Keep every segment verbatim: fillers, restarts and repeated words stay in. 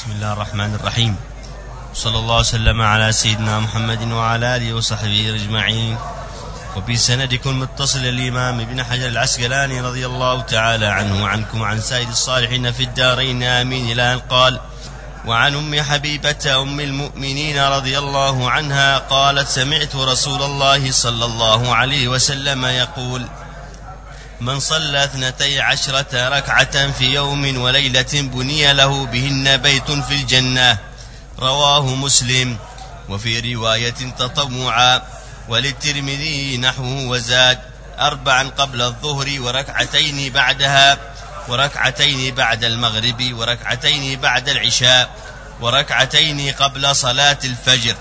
بسم الله الرحمن الرحيم. صلى الله وسلم على سيدنا محمد وعلى آله وصحبه أجمعين. وفي سندكم متصل الإمام ابن حجر العسقلاني رضي الله تعالى عنه وعنكم عن سائر الصالحين في الدارين آمين إلى أن قال: وعن أم حبيبة أم المؤمنين رضي الله عنها قالت: سمعت رسول الله صلى الله عليه وسلم يقول: من صلى اثنتي عشرة ركعة في يوم وليلة بني له بهن بيت في الجنة. رواه مسلم. وفي رواية تطوعا وللترمذي نحوه وزاد: أربعا قبل الظهر وركعتين بعدها وركعتين بعد المغرب وركعتين بعد العشاء وركعتين قبل صلاة الفجر.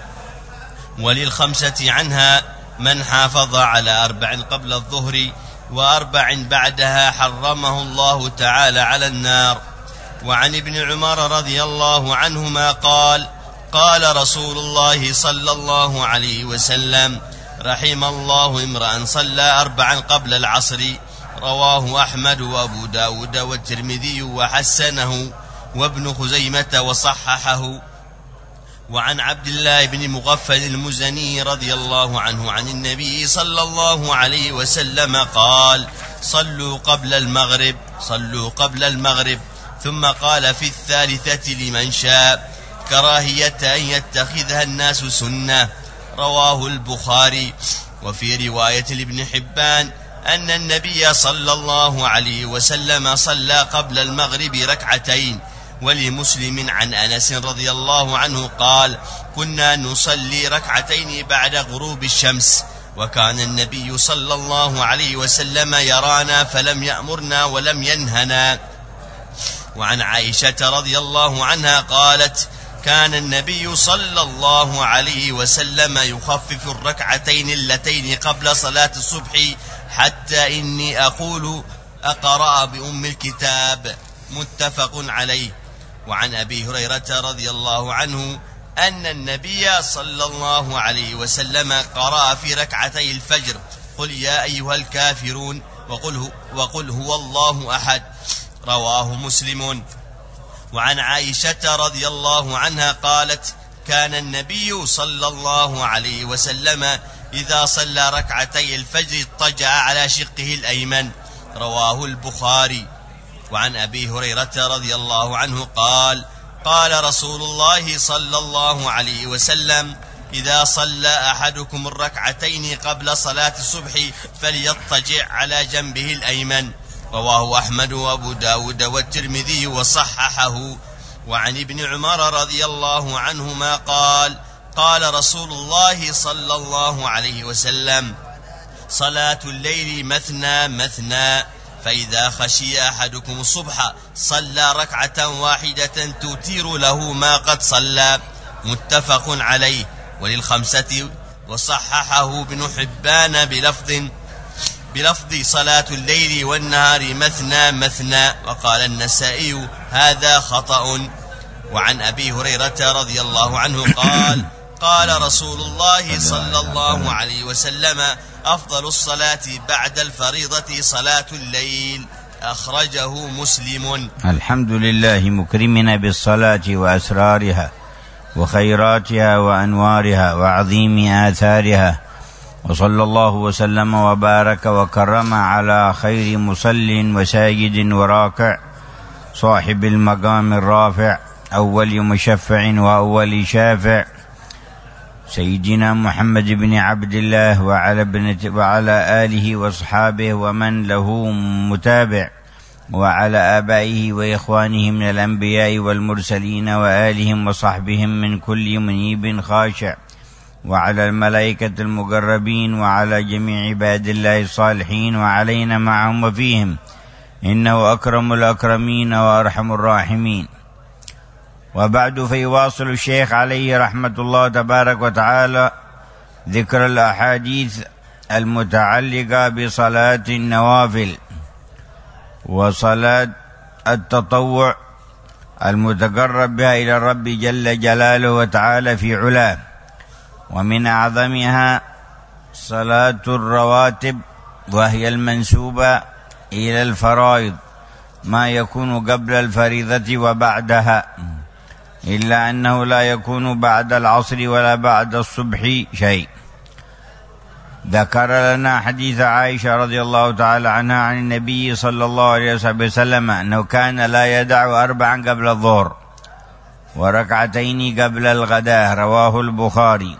وللخمسة عنها: من حافظ على أربع قبل الظهر وأربع بعدها حرمه الله تعالى على النار. وعن ابن عمر رضي الله عنهما قال: قال رسول الله صلى الله عليه وسلم: رحم الله امرأ صلى أربعا قبل العصر. رواه أحمد وأبو داود والترمذي وحسنه وابن خزيمة وصححه. وعن عبد الله بن مغفل المزني رضي الله عنه عن النبي صلى الله عليه وسلم قال: صلوا قبل المغرب صلوا قبل المغرب ثم قال في الثالثة لمن شاء: كراهية أن يتخذها الناس سنة. رواه البخاري. وفي رواية لابن حبان أن النبي صلى الله عليه وسلم صلى قبل المغرب ركعتين. ولمسلم عن أنس رضي الله عنه قال: كنا نصلي ركعتين بعد غروب الشمس، وكان النبي صلى الله عليه وسلم يرانا فلم يأمرنا ولم ينهنا. وعن عائشة رضي الله عنها قالت: كان النبي صلى الله عليه وسلم يخفف الركعتين اللتين قبل صلاة الصبح حتى إني أقول أقرأ بأم الكتاب. متفق عليه. وعن أبي هريرة رضي الله عنه أن النبي صلى الله عليه وسلم قرأ في ركعتي الفجر: قل يا أيها الكافرون وقل هو, وقل هو الله أحد. رواه مسلم. وعن عائشة رضي الله عنها قالت: كان النبي صلى الله عليه وسلم إذا صلى ركعتي الفجر اضطجع على شقه الأيمن. رواه البخاري. وعن أبي هريرة رضي الله عنه قال: قال رسول الله صلى الله عليه وسلم: إذا صلى أحدكم الركعتين قبل صلاة الصبح فليضطجع على جنبه الأيمن. رواه أحمد وأبو داود والترمذي وصححه. وعن ابن عمر رضي الله عنهما قال: قال رسول الله صلى الله عليه وسلم: صلاة الليل مثنى مثنى، فإذا خشي أحدكم الصبح صلى ركعة واحدة توتر له ما قد صلى. متفق عليه. وللخمسة وصححه ابن حبان بلفظ بلفظ صلاة الليل والنهار مثنى مثنى. وقال النسائي: هذا خطأ. وعن أبي هريرة رضي الله عنه قال: قال رسول الله صلى الله عليه وسلم: أفضل الصلاة بعد الفريضة صلاة الليل. أخرجه مسلم. الحمد لله مكرمنا بالصلاة وأسرارها وخيراتها وأنوارها وعظيم آثارها، وصلى الله وسلم وبارك وكرم على خير مصل وساجد وراكع، صاحب المقام الرافع، أول مشفع وأول شافع، سيدنا محمد بن عبد الله وعلى, وعلى آله وصحابه ومن له متابع، وعلى آبائه وإخوانه من الأنبياء والمرسلين وآلهم وصحبهم من كل منيب خاشع، وعلى الملائكة المقربين، وعلى جميع عباد الله الصالحين، وعلينا معهم وفيهم، إنه أكرم الأكرمين وأرحم الراحمين. وبعد، فيواصل الشيخ عليه رحمة الله تبارك وتعالى ذكر الأحاديث المتعلقة بصلاة النوافل وصلاة التطوع المتقرب بها إلى الرب جل جلاله وتعالى في علاه. ومن أعظمها صلاة الرواتب، وهي المنسوبة إلى الفرائض، ما يكون قبل الفريضة وبعدها، إلا أنه لا يكون بعد العصر ولا بعد الصبح شيء. ذكر لنا حديث عائشة رضي الله تعالى عنها عن النبي صلى الله عليه وسلم أنه كان لا يدع أربعا قبل الظهر وركعتين قبل الغداء، رواه البخاري.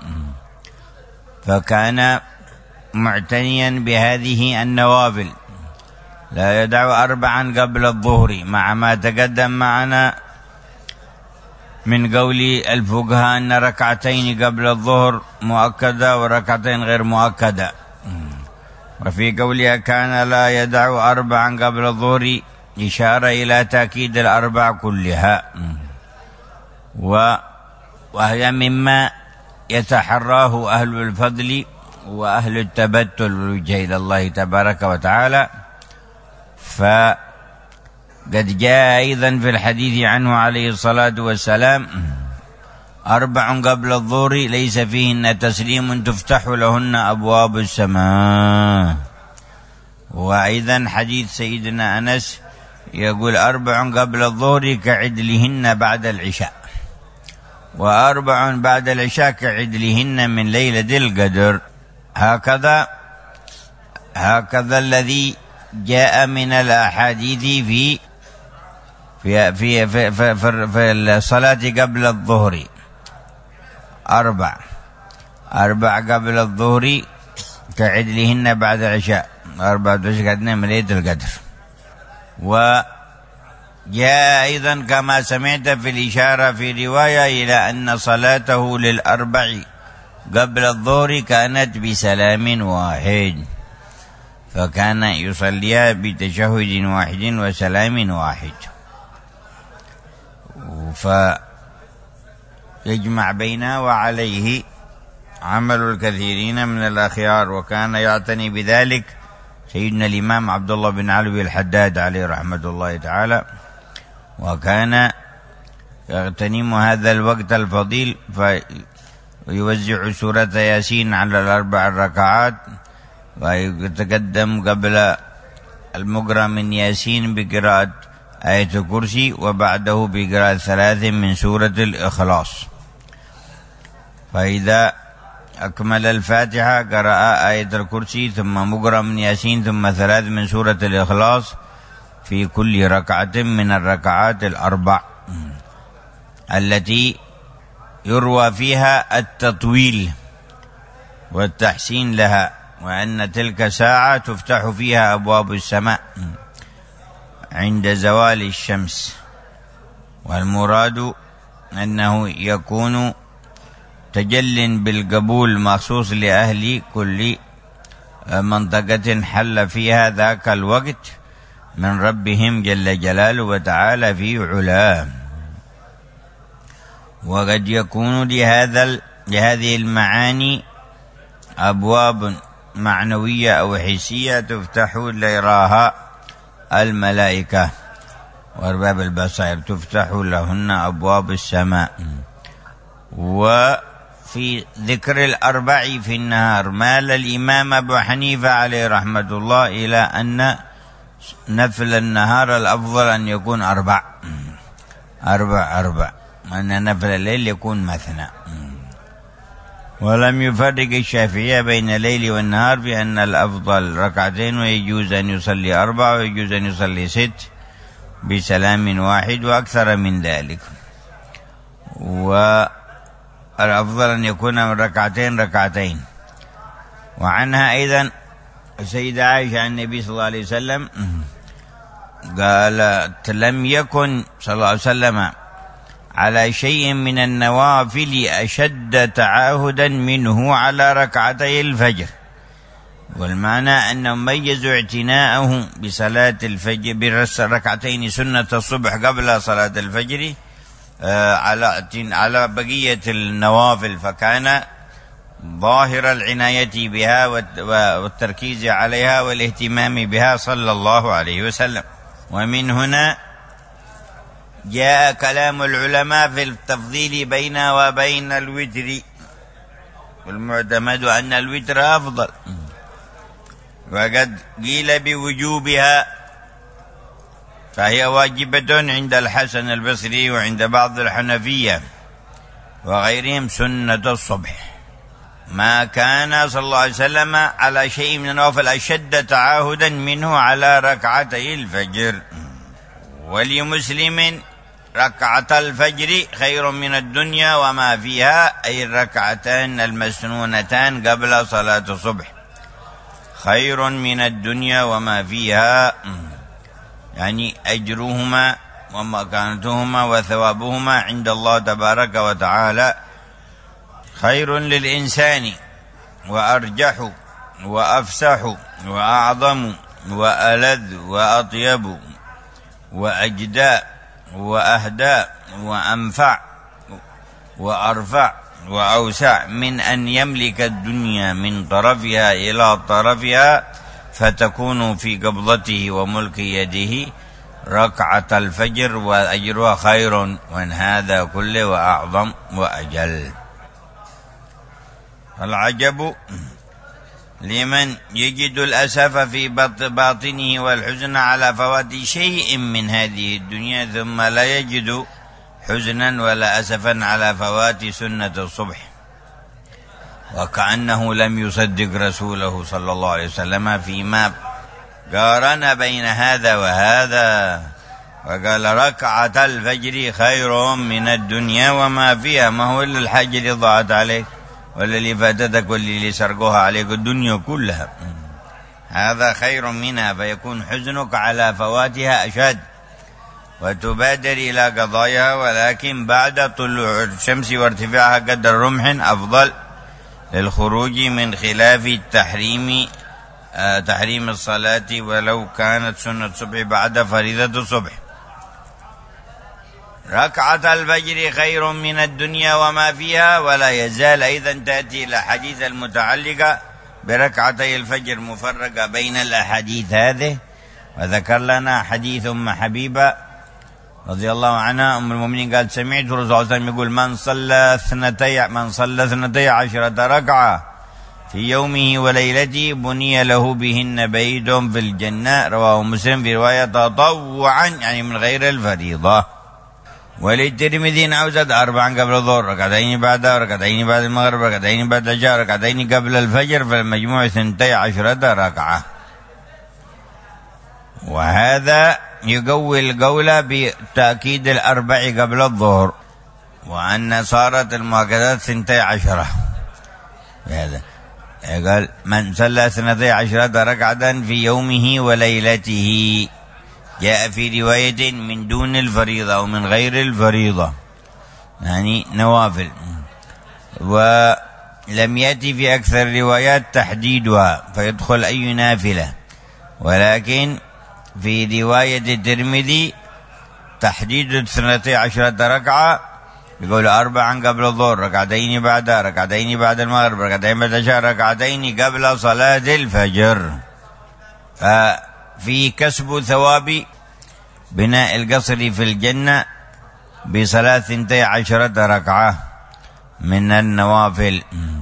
فكان معتنيا بهذه النوافل، لا يدع أربعا قبل الظهر، مع ما تقدم معنا من قول الفقهاء أن ركعتين قبل الظهر مؤكدة وركعتين غير مؤكدة. وفي قولها كان لا يدع أربعا قبل الظهر إشارة إلى تأكيد الأربع كلها، وهي مما يتحراه أهل الفضل وأهل التبتل والوجه إلى الله تبارك وتعالى. فقد جاء أيضا في الحديث عنه عليه الصلاة والسلام أربع قبل الظهر ليس فيهن تسليم تفتح لهن أبواب السماء. وأيضا حديث سيدنا أنس يقول أربع قبل الظهر كعدلهن بعد العشاء، وأربع بعد العشاء كعدلهن من ليلة القدر. هكذا هكذا الذي جاء من الأحاديث في في في في, في, في, في الصلاة قبل الظهر أربع أربع قبل الظهر كعدلهن بعد العشاء، أربع عشاء من ليلة القدر. وجاء أيضا كما سمعت في الإشارة في رواية إلى أن صلاته للأربع قبل الظهر كانت بسلام واحد، فكان يصليها بتشهد واحد وسلام واحد، فيجمع بينها، وعليه عمل الكثيرين من الأخيار. وكان يعتني بذلك سيدنا الإمام عبد الله بن علوي الحداد عليه رحمة الله تعالى، وكان يغتنم هذا الوقت الفضيل فيوزع سورة ياسين على الأربع الركعات، ويتقدم قبل المقرأ من ياسين بقراءة آية الكرسي، وبعده بقراءة ثلاث من سورة الإخلاص. فإذا أكمل الفاتحة قرأ آية الكرسي ثم مقرأ من ياسين ثم ثلاث من سورة الإخلاص في كل ركعة من الركعات الأربع التي يروى فيها التطويل والتحسين لها، وأن تلك ساعة تفتح فيها أبواب السماء عند زوال الشمس. والمراد أنه يكون تجل بالقبول مخصوص لأهل كل منطقة حل فيها ذاك الوقت من ربهم جل جلاله وتعالى في علاه. وقد يكون لهذا لهذه المعاني أبواب معنوية أو حسية تفتح ليراها الملائكة، وأرباب البصائر تفتح لهن أبواب السماء. وفي ذكر الأربع في النهار مال الإمام أبو حنيفة عليه رحمة الله إلى أن نفل النهار الأفضل أن يكون أربع أربع أربع وأن نفل الليل يكون مثنى. ولم يفرق الشافعية بين الليل والنهار بأن الأفضل ركعتين، ويجوز أن يصلي أربع ويجوز أن يصلي ست بسلام واحد وأكثر من ذلك. والأفضل أن يكون من ركعتين ركعتين. وعنها أيضا السيدة عائشة عن النبي صلى الله عليه وسلم قالت لم يكن صلى الله عليه وسلم على شيء من النوافل أشد تعاهدا منه على ركعتي الفجر. والمعنى أنه ميز اعتناءه بصلاة الفجر بركعتين سنة الصبح قبل صلاة الفجر على على بقية النوافل، فكان ظاهر العناية بها والتركيز عليها والاهتمام بها صلى الله عليه وسلم. ومن هنا جاء كلام العلماء في التفضيل بين وبين الوتر، والمعتمد أن الوتر أفضل، وقد قيل بوجوبها فهي واجبة عند الحسن البصري وعند بعض الحنفية وغيرهم سنة الصبح. ما كان صلى الله عليه وسلم على شيء من النوافل أشد تعاهدا منه على ركعتي الفجر. ولمسلم ركعة الفجر خير من الدنيا وما فيها، أي الركعتان المسنونتان قبل صلاة الصبح خير من الدنيا وما فيها، يعني أجرهما ومكانتهما وثوابهما عند الله تبارك وتعالى خير للإنسان وأرجح وأفسح وأعظم وألذ وأطيب وأجدى وأهدى وأنفع وأرفع وأوسع من أن يملك الدنيا من طرفها إلى طرفها فتكون في قبضته وملك يده ركعة الفجر وأجرها خير من هذا كله وأعظم وأجل. العجب لمن يجد الأسف في باطنه والحزن على فوات شيء من هذه الدنيا ثم لا يجد حزنا ولا أسفا على فوات سنة الصبح، وكأنه لم يصدق رسوله صلى الله عليه وسلم فيما قارن بين هذا وهذا، وقال ركعة الفجر خير من الدنيا وما فيها. ما هو إلا الحاجة اللي ضاعت عليك ولا اللي فاتتك واللي اللي سرقوها عليك الدنيا كلها، هذا خير منها، فيكون حزنك على فواتها أشد وتبادر إلى قضاياها، ولكن بعد طلوع الشمس وارتفاعها قدر رمح أفضل للخروج من خلاف التحريم آه تحريم الصلاة ولو كانت سنة الصبح بعد فريضة الصبح. ركعة الفجر خير من الدنيا وما فيها. ولا يزال أيضا تأتي الأحاديث المتعلقة بركعتي الفجر مفرقة بين الأحاديث هذه، وذكر لنا حديث أم حبيبة رضي الله عنها أم المؤمنين قال سمعت الرسول صلى الله عليه وسلم يقول من صلى اثنتي من صلى اثنتي عشرة ركعة في يومه وليلته بني له بهن بيت في الجنة. رواه مسلم في رواية تطوعا يعني من غير الفريضة. وللترمذي نعوزد أربعا قبل الظهر ركعتين بعدها ركعتين بعد المغرب ركعتين بعد العشاء ركعتين قبل الفجر، فالمجموع ثنتي عشرة ركعة. وهذا يقوي القول بتأكيد الأربع قبل الظهر، وأن صارت المؤكدات ثنتي عشرة. هذا قال من صلى ثنتي عشرة ركعة في يومه وليلته، جاء في رواية من دون الفريضة أو من غير الفريضة يعني نوافل، ولم يأتي في أكثر الروايات تحديدها فيدخل أي نافلة، ولكن في رواية الترمذي تحديد اثنتي عشرة ركعة، يقول أربعا قبل الظهر ركعتين بعدها ركعتين بعد المغرب ركعتين بعد العشاء ركعتين قبل صلاة الفجر. ففي كسب ثواب بناء القصر في الجنة بصلاة ثنتي عشرة ركعة من النوافل.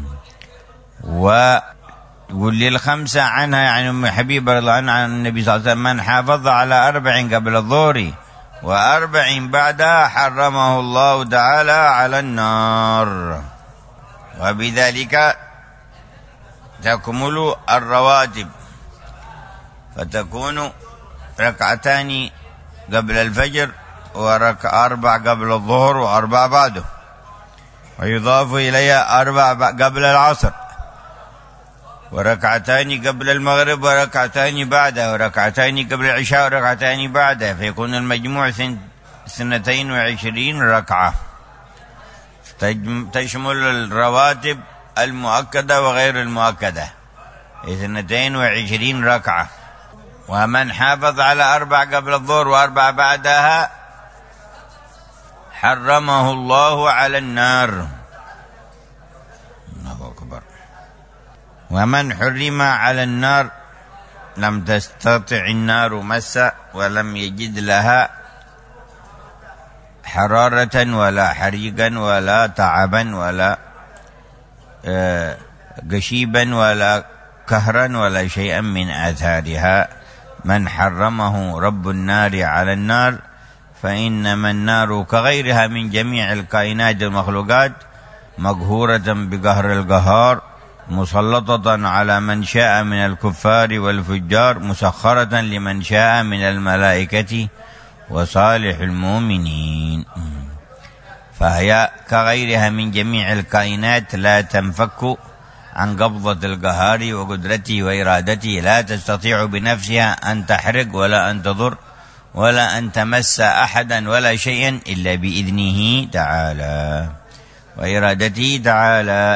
ويقول للخمسة عنها يعني أم حبيبة رضي الله عنها عن النبي صلى الله عليه وسلم من حافظ على أربع قبل الظهر وأربع بعدها حرمه الله تعالى على النار. وبذلك تكمل الرواتب، فتكون ركعتان قبل الفجر وركع أربع قبل الظهر وأربع بعده، ويضاف إليها أربع قبل العصر وركعتان قبل المغرب وركعتان بعده وركعتان قبل العشاء وركعتان بعده، فيكون المجموع اثنتين وعشرين ركعة تشمل الرواتب المؤكدة وغير المؤكدة اثنتين وعشرين ركعة. ومن حافظ على أربع قبل الظهر وأربع بعدها حرمه الله على النار. الله أكبر. ومن حرم على النار لم تستطع النار مسا ولم يجد لها حرارة ولا حريقا ولا تعبا ولا قشيبا ولا كهرا ولا شيئا من آثارها، من حرمه رب النار على النار، فإنما النار كغيرها من جميع الكائنات المخلوقات مقهورة بقهر القهار، مسلطة على من شاء من الكفار والفجار، مسخرة لمن شاء من الملائكة وصالح المؤمنين. فهي كغيرها من جميع الكائنات لا تنفك عن قبضة القهار وقدرته وإرادته، لا تستطيع بنفسها أن تحرق ولا أن تضر ولا أن تمس أحدا ولا شيئا إلا بإذنه تعالى وإرادته تعالى.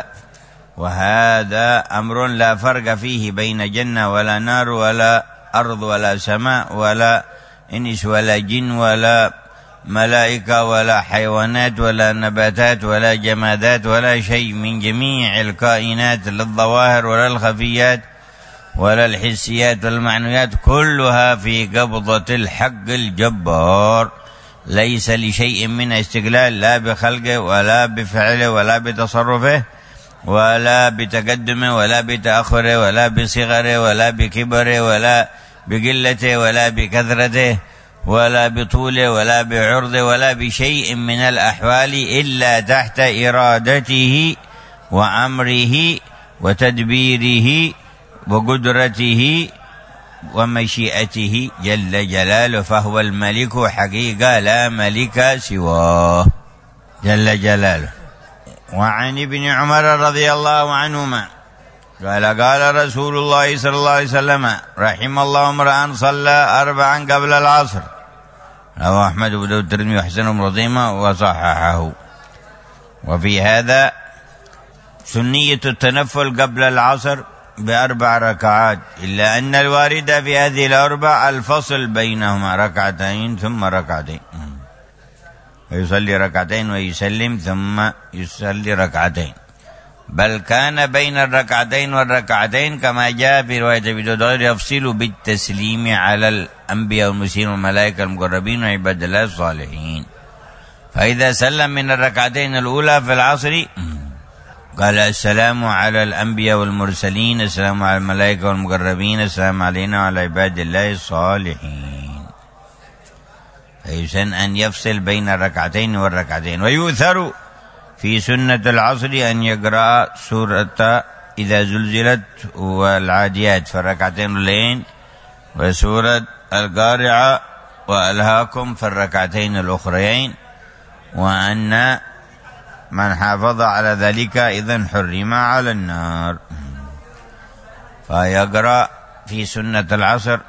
وهذا أمر لا فرق فيه بين جنة ولا نار ولا أرض ولا سماء ولا إنس ولا جن ولا ملائكة ولا حيوانات ولا نباتات ولا جمادات ولا شيء من جميع الكائنات، لا الظواهر ولا الخفيات ولا الحسيات والمعنويات، كلها في قبضة الحق الجبار، ليس لشيء من استقلال، لا بخلقه ولا بفعله ولا بتصرفه ولا بتقدمه ولا بتأخره ولا بصغره ولا بكبره ولا بقلته ولا بكثرته ولا بطوله ولا بعرضه ولا بشيء من الأحوال إلا تحت إرادته وأمره وتدبيره وقدرته ومشيئته جل جلاله، فهو الملك حقيقة لا ملك سواه جل جلاله. وعن ابن عمر رضي الله عنهما قال قال رسول الله صلى الله عليه وسلم: رحم الله امرأ صلى أربعا قبل العصر. رواه أحمد وأبو داود والترمذي وحسن بن خزيمة وصححه. وفي هذا سنية التنفل قبل العصر بأربع ركعات، إلا أن الوارد في هذه الأربع الفصل بينهما ركعتين ثم ركعتين، ويصلي ركعتين ويسلم ثم يصلي ركعتين، بل كان بين الركعتين والركعتين كما جاء في رواية أبي داود يفصل بالتسليم على الأنبياء والمرسلين والملائكة المقربين وعباد الله الصالحين. فإذا سلم من الركعتين الأولى في العصر قال: السلام على الأنبياء والمرسلين، السلام على الملائكة والمقربين، السلام علينا وعلى عباد الله الصالحين. فيسن أن يفصل بين الركعتين والركعتين. ويؤثر في سنة العصر أن يقرأ سورة إذا زلزلت والعاديات في الركعتين الليل، وسورة القارعة وألهاكم في الركعتين الأخرين، وأن من حافظ على ذلك إذن حرم على النار. فيقرأ في سنة العصر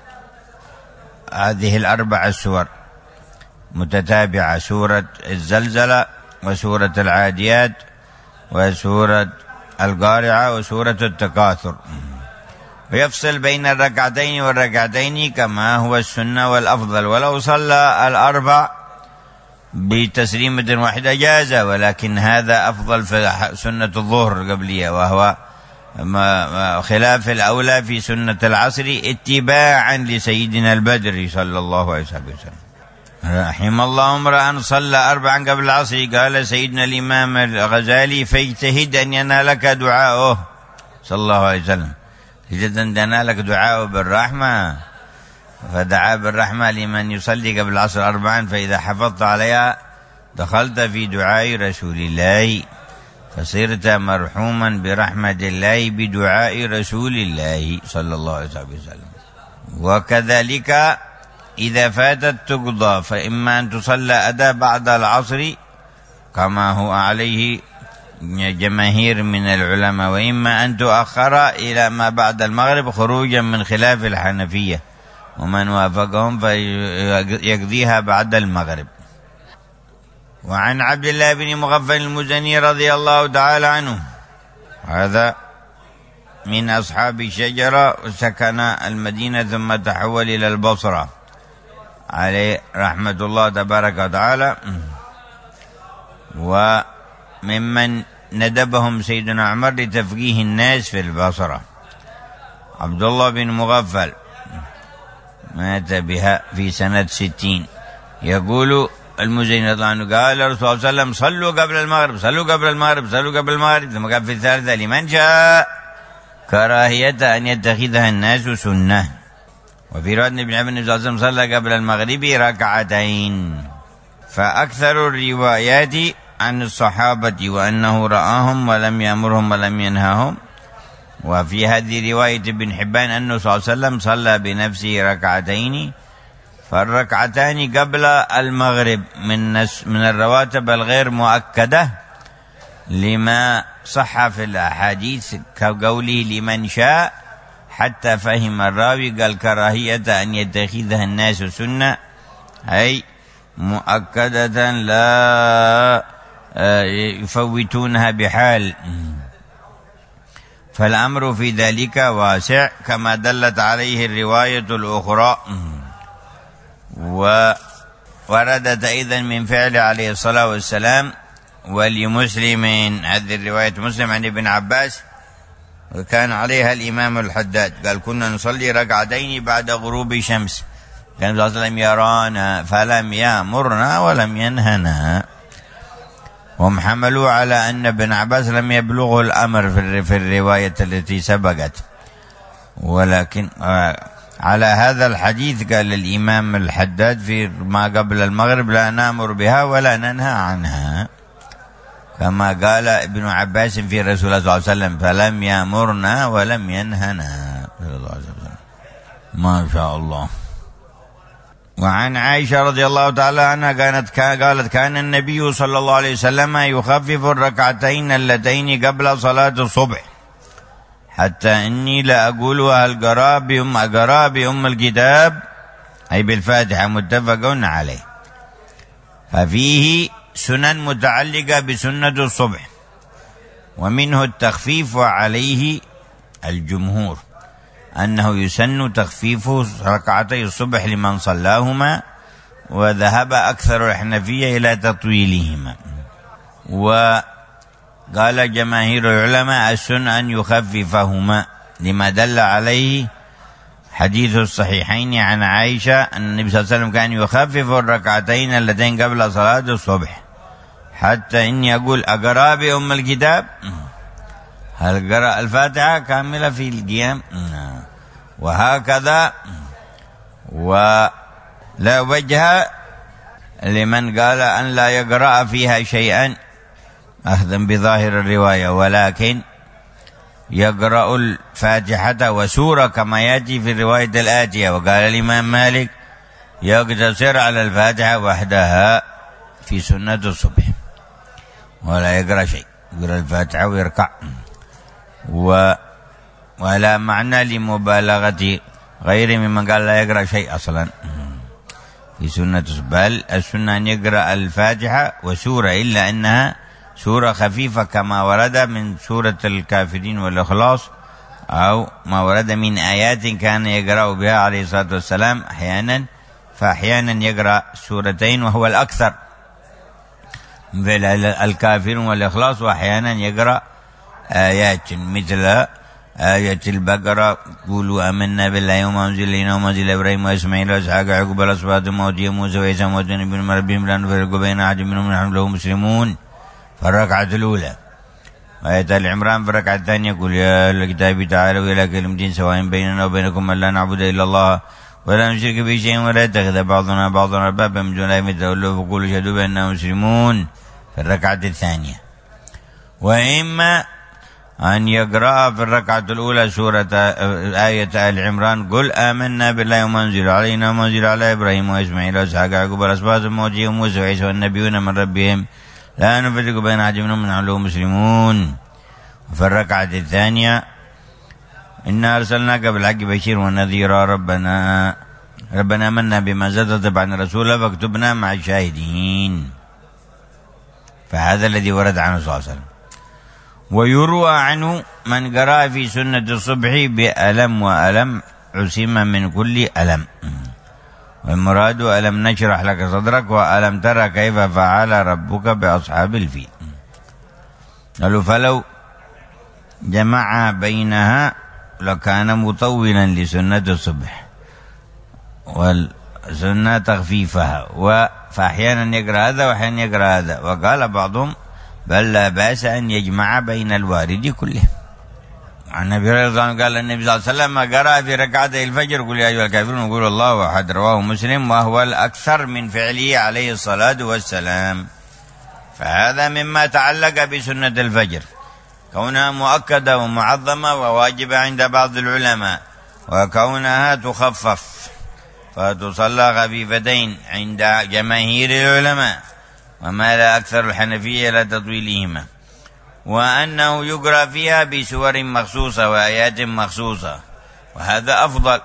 هذه الأربع السور متتابعة: سورة الزلزلة وسورة العاديات وسورة القارعة وسورة التكاثر، ويفصل بين الركعتين والركعتين كما هو السنة والأفضل. ولو صلى الأربع بتسليمة واحدة جاز، ولكن هذا أفضل في سنة الظهر القبلية، وهو خلاف الأولى في سنة العصر اتباعا لسيدنا البدر صلى الله عليه وسلم. رحم الله امرأ صلى أربعا قبل العصر. قال سيدنا الإمام الغزالي: فاجتهد أن ينالك دعاؤه صلى الله عليه وسلم، اجتهد أن ينالك دعاؤه بالرحمة، فدعا بالرحمة لمن يصلي قبل العصر أربعا، فإذا حفظت عليها دخلت في دعاء رسول الله، فصرت مرحوما برحمة الله بدعاء رسول الله صلى الله عليه وسلم. وكذلك إذا فاتت تقضى، فإما أن تصلى أداء بعد العصر كما هو عليه جماهير من العلماء، وإما أن تؤخر إلى ما بعد المغرب خروجا من خلاف الحنفية، ومن وافقهم فيقضيها بعد المغرب. وعن عبد الله بن مغفل المزني رضي الله تعالى عنه، هذا من أصحاب الشجرة وسكن المدينة ثم تحول إلى البصرة عليه رحمة الله تبارك وتعالى، وممن ندبهم سيدنا عمر لتفقيه الناس في البصرة. عبد الله بن مغفل مات بها في سنة ستين. يقول المزني رضي الله عنه: قال الرسول صلى الله عليه وسلم: صلوا قبل المغرب، صلوا قبل المغرب، صلوا قبل المغرب. ثم قال في الثالثة: لمن شاء، كراهية أن يتخذها الناس سنة. وفي رواية ابن عمر النبي صلى الله عليه وسلم صلى قبل المغرب ركعتين. فأكثر الروايات عن الصحابة وأنه رآهم ولم يأمرهم ولم ينهاهم. وفي هذه رواية ابن حبان أنه صلى الله عليه وسلم صلى بنفسه ركعتين، فالركعتان قبل المغرب من من الرواتب الغير مؤكدة لما صح في الأحاديث كقوله لمن شاء، حتى فهم الراوي قال كراهية أن يتخذها الناس سنة، أي مؤكدة لا يفوتونها بحال. فالأمر في ذلك واسع كما دلت عليه الرواية الأخرى. ووردت أيضا من فعل عليه الصلاة والسلام ولمسلم، هذه الرواية مسلم عن ابن عباس، وكان عليها الإمام الحداد قال كنا نصلي ركعتين بعد غروب الشمس، كان صلى الله عليه وسلم يرانا فلم يأمرنا ولم ينهنا. هم حملوا على أن ابن عباس لم يبلغه الأمر في الرواية التي سبقت، ولكن على هذا الحديث قال الإمام الحداد في ما قبل المغرب لا نأمر بها ولا ننهى عنها، كما قال ابن عباس في رسول الله صلى الله عليه وسلم فلم يأمرنا ولم ينهنا صلى الله عليه وسلم. ما شاء الله. وعن عائشة رضي الله تعالى عنها كانت قالت كان النبي صلى الله عليه وسلم يخفف الركعتين اللتين قبل صلاة الصبح حتى إني لأقولها القراء بأم أقراء بأم الكتاب أي بالفاتحة، متفق عليه. ففيه سنن متعلقة بسنة الصبح، ومنه التخفيف، وعليه الجمهور أنه يسن تخفيف ركعتي الصبح لمن صلاهما، وذهب أكثر الحنفية إلى تطويلهما. وقال جماهير العلماء السن أن يخففهما لما دل عليه حديث الصحيحين عن عائشة أن النبي صلى الله عليه وسلم كان يخفف الركعتين اللتين قبل صلاة الصبح حتى إني أقول أقرأ بأم الكتاب، هل قرأ الفاتحة كاملة في القيام؟ وهكذا. ولا وجه لمن قال أن لا يقرأ فيها شيئا أخذا بظاهر الرواية، ولكن يقرأ الفاتحة وسورة كما يأتي في الرواية الآتية. وقال الإمام مالك يقتصر على الفاتحة وحدها في سنة الصبح ولا يقرأ شيء، يقرأ الفاتحة ويركع، و ولا معنى لمبالغة غير ممن قال لا يقرأ شيء أصلا في سنة الصبح، بل السنة أن يقرأ الفاتحة وسورة، إلا أنها سورة خفيفة كما ورد من سورة الكافرين والإخلاص، أو ما ورد من آيات كان يقرأ بها عليه الصلاة والسلام أحيانا، فأحيانا يقرأ سورتين وهو الأكثر مثل الكافرين والإخلاص، وأحيانا يقرأ آيات مثل آية البقرة قولوا آمنا بالله وما أنزل إلينا وما أنزل إبراهيم وإسماعيل وإسحاق ويعقوب الأسباط موتي موسى وعيسى موتي بن ربهم لا نفرق بين أحد منهم نحن له مسلمون في الركعة الأولى. آية العمران في الركعة الثانية قل يا أهل الكتاب تعالوا إلى كلمة سواء بيننا وبينكم ألا نعبد إلا الله ولا نشرك به شيئا ولا يتخذ بعضنا بعضا أربابا من دون الله تولوا فقولوا اشهدوا بأننا مسلمون في الركعة الثانية. وإما أن يقرأ في الركعة الأولى سورة آية العمران قل آمنا بالله وما أنزل علينا وما أنزل على إبراهيم وإسماعيل وإسحاق ويعقوب الأسباط موتي وموسى وعيسى والنبيون من ربهم لا نفرق بين أحد منهم نحن له مسلمون. وفي الركعة الثانية إنا أرسلناك بالحق بشير ونذيرا ربنا ربنا آمنا بما زاد تبعنا رسولا فاكتبنا مع الشاهدين. فهذا الذي ورد عنه صلى الله عليه وسلم. ويروى عنه من قرأ في سنة الصبح بألم وألم عصم من كل ألم، والمراد ألم نشرح لك صدرك وألم ترى كيف فعل ربك بأصحاب الفيل. قالوا فلو جمع بينها لكان مطولا لسنة الصبح والسنة تخفيفها، فأحيانا يقرأ هذا وأحيانا يقرأ هذا. وقال بعضهم بل لا بأس أن يجمع بين الوارد كله عن ابي هريره قال النبي صلى الله عليه وسلم قرأ في ركعتي الفجر قل يا ايها الكافرون وقول الله احد، رواه مسلم، وهو الاكثر من فعله عليه الصلاه والسلام. فهذا مما تعلق بسنه الفجر، كونها مؤكده ومعظمه وواجبه عند بعض العلماء، وكونها تخفف فتصلى خفيفتين عند جماهير العلماء، ومال أكثر الحنفية إلى تطويلهما، وأنه يقرأ فيها بسور مخصوصة وآيات مخصوصة، وهذا أفضل،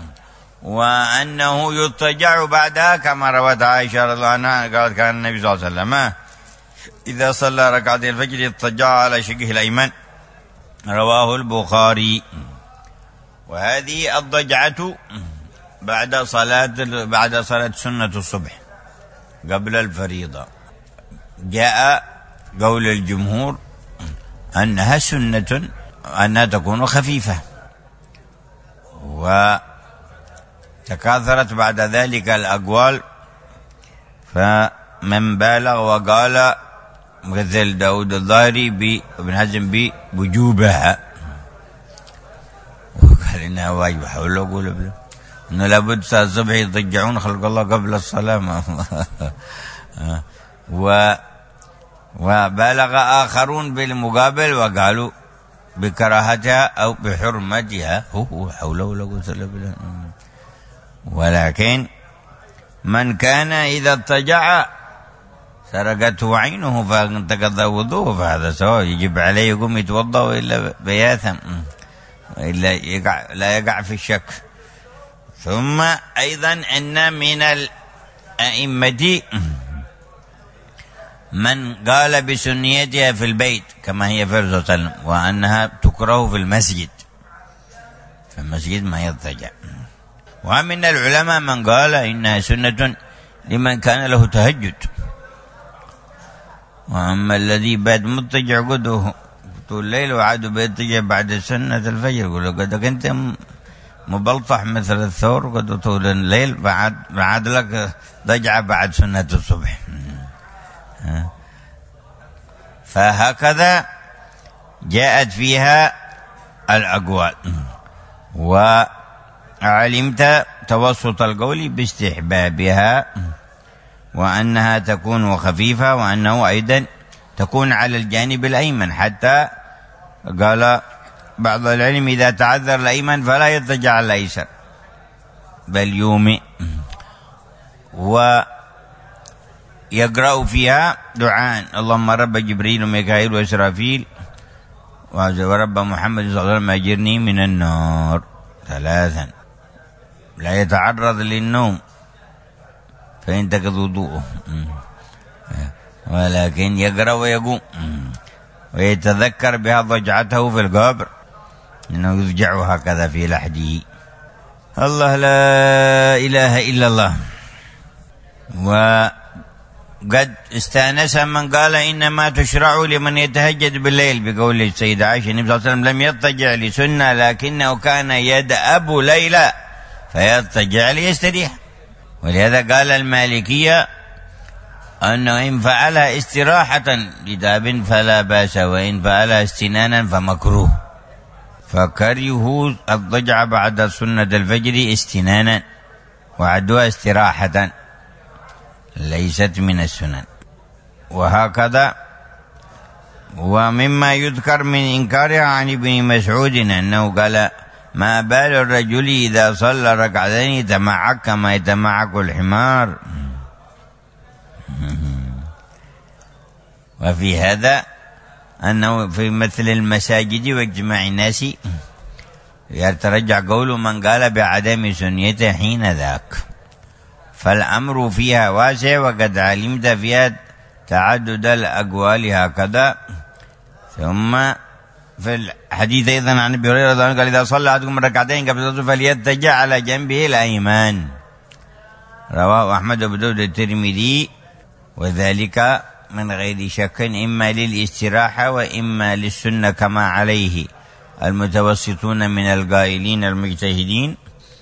وأنه يضطجع بعدها كما روت عائشة رضي الله عنها قالت كان النبي صلى الله عليه وسلم إذا صلى ركعتي الفجر اضطجع على شقه الأيمن، رواه البخاري. وهذه الضجعة بعد صلاة بعد صلاة سنة الصبح قبل الفريضة، جاء قول الجمهور أنها سنة، أنها تكون خفيفة، وتكاثرت بعد ذلك الأقوال، فمن بالغ وقال مثل داود الظاهري بابن حزم بوجوبها، وقال إنها واجبة. حول أقول له إنه لابد صلاة الصبح يضجعون خلق الله قبل الصلاة و وبالغ آخرون بالمقابل وقالوا بكراهتها أو بحرمتها، هو حول ولا قوة إلا بالله. ولكن من كان إذا اضطجع سرقته عينه فانتقض وضوءه فهذا سواء، يجب عليه يقوم يتوضأ وإلا بياثم، وإلا يقع لا يقع في الشك. ثم أيضا أن من الأئمة من قال بسنيتها في البيت كما هي في الرسول صلى الله عليه وسلم، وأنها تكره في المسجد، في المسجد ما يضطجع. ومن العلماء من قال إنها سنة لمن كان له تهجد، وأما الذي بعد مضطجع قده طول الليل وعاد بيضطجع بعد سنة الفجر يقول قدك أنت مبلطح مثل الثور قد طول الليل بعد بعد لك ضجعة بعد سنة الصبح. فهكذا جاءت فيها الأقوال، وعلمت توسط القول باستحبابها، وأنها تكون خفيفة، وأنه أيضا تكون على الجانب الأيمن، حتى قال بعض العلم إذا تعذر الأيمن فلا يضطجع على الأيسر بل يومئ. ويقرأ فيها دعاء اللهم رب جبريل وميكائيل وإسرافيل ورب محمد صلى الله عليه وسلم أجرني من النار ثلاثا، لا يتعرض للنوم فينتقض وضوءه، ولكن يقرأ ويقوم ويتذكر بها ضجعته في القبر إنه يضجع هكذا في لحده. الله لا إله إلا الله. وقد استأنس من قال إنما تشرع لمن يتهجد بالليل بقول السيدة عائشة النبي صلى الله عليه وسلم لم يضطجع لسنة لكنه كان يدأب ليلا فيضطجع ليستريح. ولهذا قال المالكية أنه إن فعلها استراحة لداب فلا بأس، وإن فعلها استنانا فمكروه، فكرهوا الضجع بعد سنة الفجر استنانا وعدوها استراحة ليست من السنن. وهكذا ومما يذكر من إنكارها عن ابن مسعود أنه قال ما بال الرجل إذا صلى ركعتين يتمعك كما يتمعك الحمار. وفي هذا أنه في مثل المساجد واجتماع الناس يترجع قول من قال بعدم سنيته حين ذاك، فالأمر فيها واسع، وقد علمت فيها تعدد الأقوال هكذا. ثم في الحديث أيضا عن ابي هريرة قال إذا صلى أحدكم ركعتين قبل الظهر فليتجع على جنبه الأيمن، رواه أحمد وأبو داود الترمذي، وذلك من غير شك إما للاستراحة وإما للسنة كما عليه المتوسطون من القائلين المجتهدين.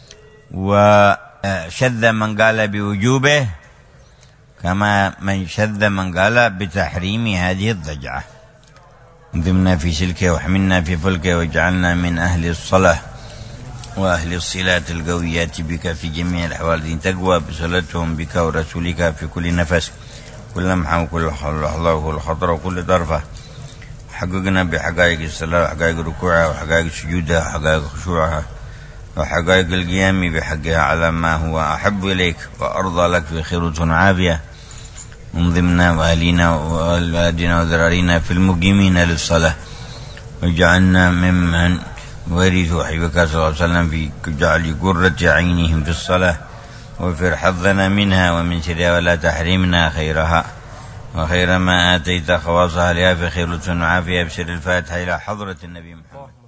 وشذ من قال بوجوبه كما من شذ من قال بتحريم هذه الضجعة. انضمنا في سلكه واحملنا في فلكه واجعلنا من أهل الصلاة وأهل الصلات القويات بك في جميع الأحوال تقوى بصلتهم بك ورسولك في كل نفس كل لمحة وكل لحظة وكل خطرة وكل طرفة. حققنا بحقائق الصلاة وحقائق ركوعها وحقائق سجودها وحقائق خشوعها وحقائق القيام بحقها على ما هو أحب إليك وأرضى لك في خير وعافية. انضمنا وأهلنا وأولادنا وذرارينا في المقيمين للصلاة وجعلنا ممن ورثوا حبك صلى الله عليه وسلم في جعل قرة عينهم في الصلاة وفر حظنا منها ومن شرها ولا تحرمنا خيرها وخير ما آتيت خواصها لها في خير وعافية. بسر الفاتحة إلى حضرة النبي محمد.